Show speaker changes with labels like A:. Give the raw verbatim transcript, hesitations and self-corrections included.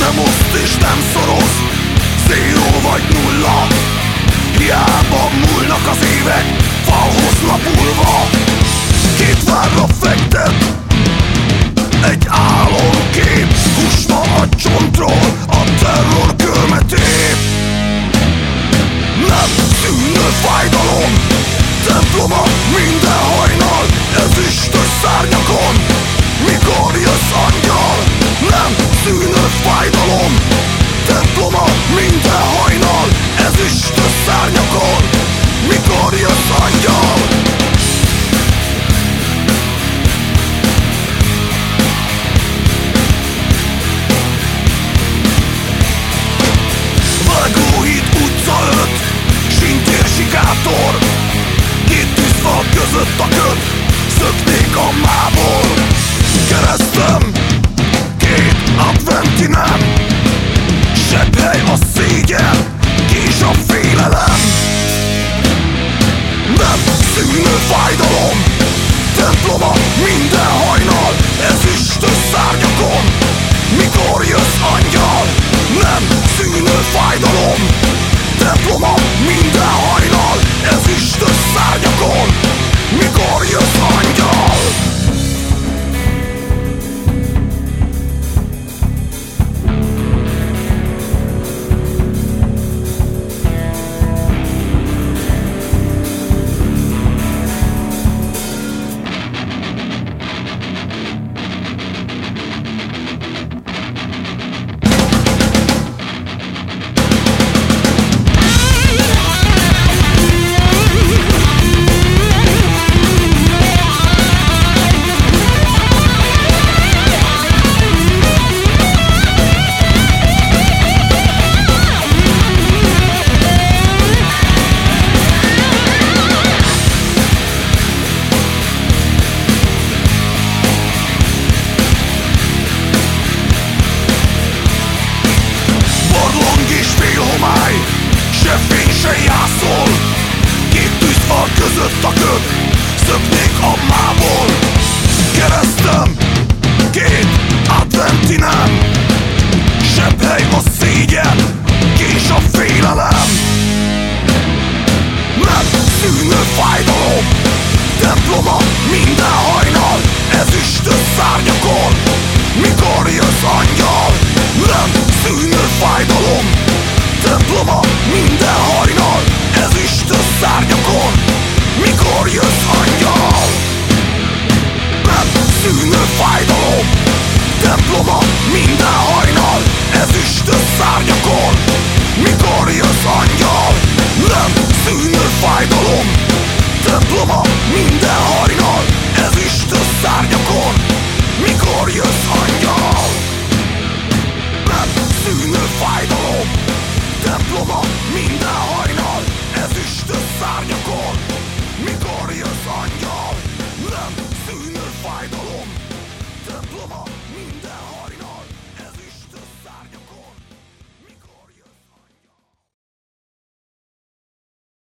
A: Nem oszt és nem szoroz, zéró vagy nulla. Hiába múlnak az évek, falhoz lapulva. Két várra fektet egy álomkép, húsva a csontról a terror kőmetép. Nem szűnő fájdalom, temploma minden hajnal, ezüstös szárnyakon, mikor jössz angyal. Nem szűnő fájdalom, temploma minden hajnal, ezüstös szárnyakon, mikor jössz angyal. Vágóhíd utca öt, Sintér sikátor, két tűzfal között a köd, szöknék a mából. Keresztem, két adventi nem, sebhely a szégyen, kés a félelem. Nem szűnő fájdalom, temploma minden hajnal, ezüstös szárnyakon, mikor jössz angyal. Nem szűnő fájdalom, temploma minden hajnal, ezüstös szárnyakon, mikor jössz angyal. Se fény, se jászol, két tűzfal között a köd, szöknék a mából. Keresztem, két adventi nem, sebhely a szégyen, kés a félelem. Nem szűnő fájdalom, temploma minden hajnal, ezüstös szárnyakon, mikor jössz angyal. Nem szűnő fájdalom, temploma minden hajnal, ezüstös szárnyakon, mikor jössz angyal. Nem szűnő fájdalom, temploma minden hajnal, ezüstös szárnyakon, mikor jössz angyal. Nem szűnő fájdalom, temploma minden hajnal, ezüstös szárnyakon, mikor jössz angyal. Nem szűnő fájdalom, temploma